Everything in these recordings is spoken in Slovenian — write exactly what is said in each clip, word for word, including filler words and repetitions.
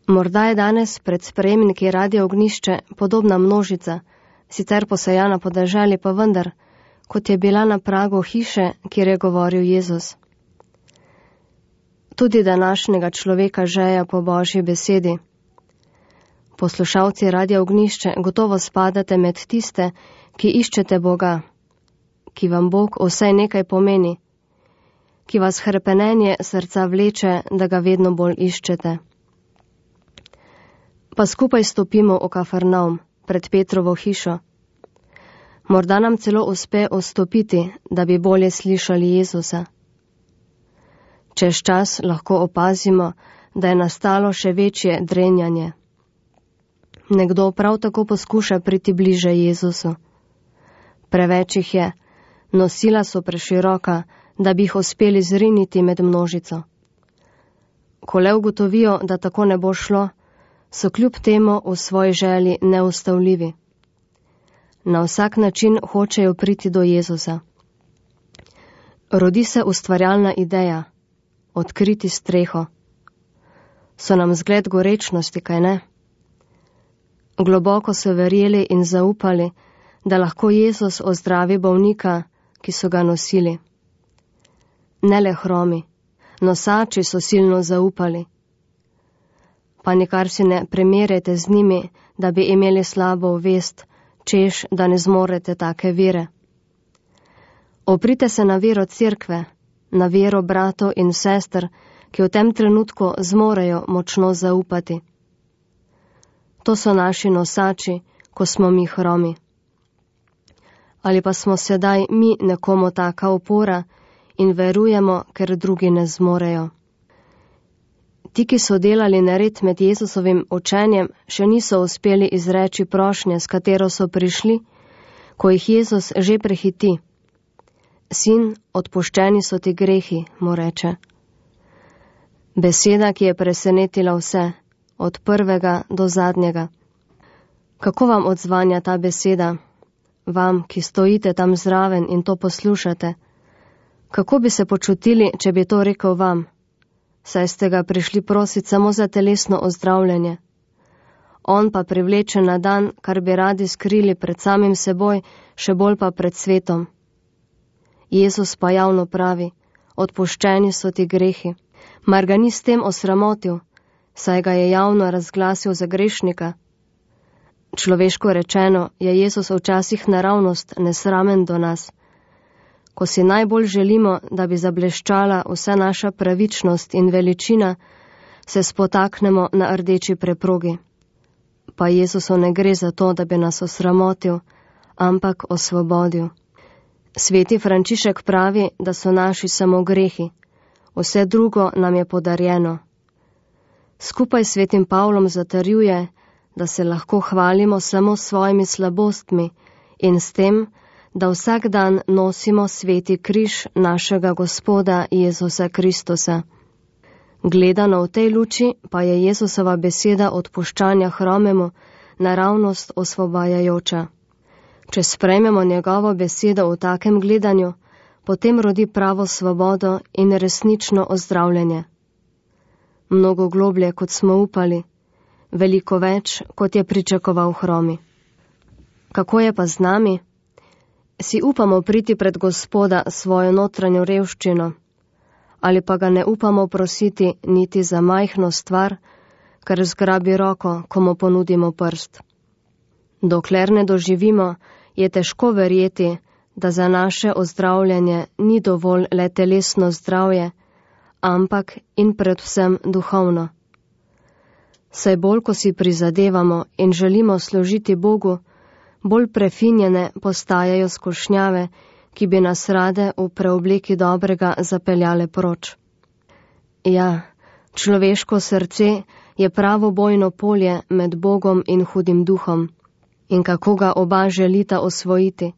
Morda je danes pred sprejemniki Radia Ognjišče podobna množica, sicer posejana po deželi, pa vendar, kot je bila na pragu hiše, kjer je govoril Jezus. Tudi današnjega človeka žeja po Božji besedi. Poslušalci Radia Ognjišče gotovo spadate med tiste, ki iščete Boga, ki vam Bog vsaj nekaj pomeni, ki vas hrepenenje srca vleče, da ga vedno bolj iščete. Pa skupaj stopimo v Kafarnaum, pred Petrovo hišo. Morda nam celo uspe vstopiti, da bi bolje slišali Jezusa. Čez čas lahko opazimo, da je nastalo še večje drenjanje. Nekdo prav tako poskuša priti bliže Jezusu. Preveč jih je, nosila so preširoka, da bi jih uspeli zriniti med množico. Ko le ugotovijo, da tako ne bo šlo, so kljub temu v svoji želji neustavljivi. Na vsak način hočejo priti do Jezusa. Rodi se ustvarjalna ideja, odkriti streho. So nam zgled gorečnosti, kaj ne? Globoko so verjeli in zaupali, da lahko Jezus ozdravi bolnika, ki so ga nosili. Ne le hromi, nosači so silno zaupali. Pa nikar si ne primerjajte z njimi, da bi imeli slabo vest, češ, da ne zmorete take vere. Oprite se na vero cerkve, na vero bratov in sester, ki v tem trenutku zmorejo močno zaupati. To so naši nosači, ko smo mi hromi. Ali pa smo sedaj mi nekomu taka opora in verujemo, ker drugi ne zmorejo. Ti, ki so delali nered med Jezusovim učenjem, še niso uspeli izreči prošnje, s katero so prišli, ko jih Jezus že prehiti. Sin, odpuščeni so ti grehi, mu reče. Beseda, ki je presenetila vse, od prvega do zadnjega. Kako vam odzvanja ta beseda? Vam, ki stojite tam zraven in to poslušate. Kako bi se počutili, če bi to rekel vam? Saj ste ga prišli prositi samo za telesno ozdravljanje. On pa privleče na dan, kar bi radi skrili pred samim seboj, še bolj pa pred svetom. Jezus pa javno pravi, odpuščeni so ti grehi. Mar ga ni s tem osramotil, saj ga je javno razglasil za grešnika. Človeško rečeno je Jezus včasih naravnost nesramen do nas. Ko si najbolj želimo, da bi zableščala vsa naša pravičnost in veličina, se spotaknemo na rdeči preprogi. Pa Jezusu ne gre za to, da bi nas osramotil, ampak osvobodil. Sveti Frančišek pravi, da so naši samo grehi, vse drugo nam je podarjeno. Skupaj s svetim Pavlom zatrjuje, da se lahko hvalimo samo s svojimi slabostmi in s tem, da vsak dan nosimo sveti križ našega Gospoda Jezusa Kristusa. Gledano v tej luči pa je Jezusova beseda odpuščanja hromemu naravnost osvobajajoča. Če sprejmemo njegovo besedo v takem gledanju, potem rodi pravo svobodo in resnično ozdravljenje. Mnogo globlje, kot smo upali, veliko več, kot je pričakoval hromi. Kako je pa z nami? Si upamo priti pred Gospoda svojo notranjo revščino, ali pa ga ne upamo prositi niti za majhno stvar, kar zgrabi roko, ko mu ponudimo prst. Dokler ne doživimo, je težko verjeti, da za naše ozdravljanje ni dovolj le telesno zdravje, ampak in predvsem duhovno. Saj bolj, ko si prizadevamo in želimo služiti Bogu, bolj prefinjene postajajo skušnjave, ki bi nas rade v preobleki dobrega zapeljale proč. Ja, človeško srce je pravo bojno polje med Bogom in hudim duhom, in kako ga oba želita osvojiti.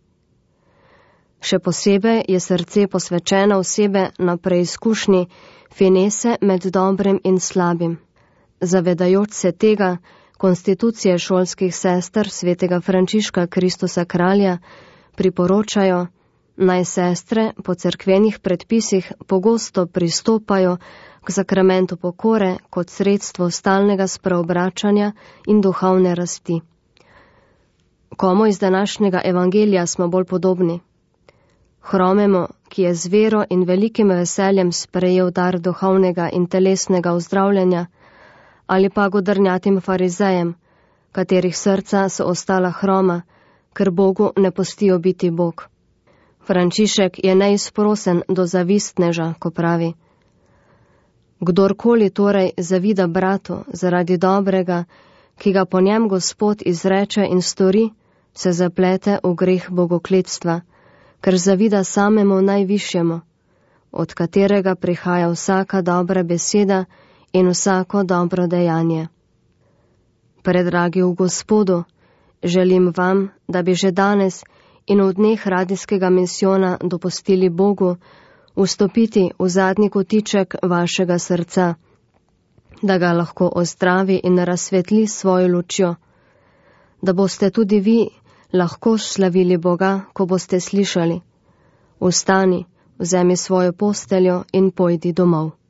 Še posebej je srce posvečeno osebe na preizkušnji finese med dobrim in slabim. Zavedajoč se tega, konstitucije šolskih sester svetega Frančiška Kristusa Kralja priporočajo, naj sestre po cerkvenih predpisih pogosto pristopajo k sakramentu pokore kot sredstvo stalnega spreobračanja in duhovne rasti. Komu iz današnjega evangelija smo bolj podobni? Hromemu, ki je z vero in velikim veseljem sprejel dar duhovnega in telesnega ozdravljanja, ali pa godrnjatim farizejem, katerih srca so ostala hroma, ker Bogu ne pustijo biti Bog. Frančišek je neizprosen do zavistneža, ko pravi: Kdorkoli torej zavida bratu zaradi dobrega, ki ga po njem Gospod izreče in stori, se zaplete v greh bogokletstva, ker zavida samemu najvišjemu, od katerega prihaja vsaka dobra beseda in vsako dobro dejanje. Predragi v Gospodu, želim vam, da bi že danes in v dneh radijskega misijona dopustili Bogu vstopiti v zadnji kotiček vašega srca, da ga lahko ozdravi in razsvetli svojo lučjo, da boste tudi vi lahko slavili Boga, ko boste slišali: Vstani, vzemi svojo posteljo in pojdi domov.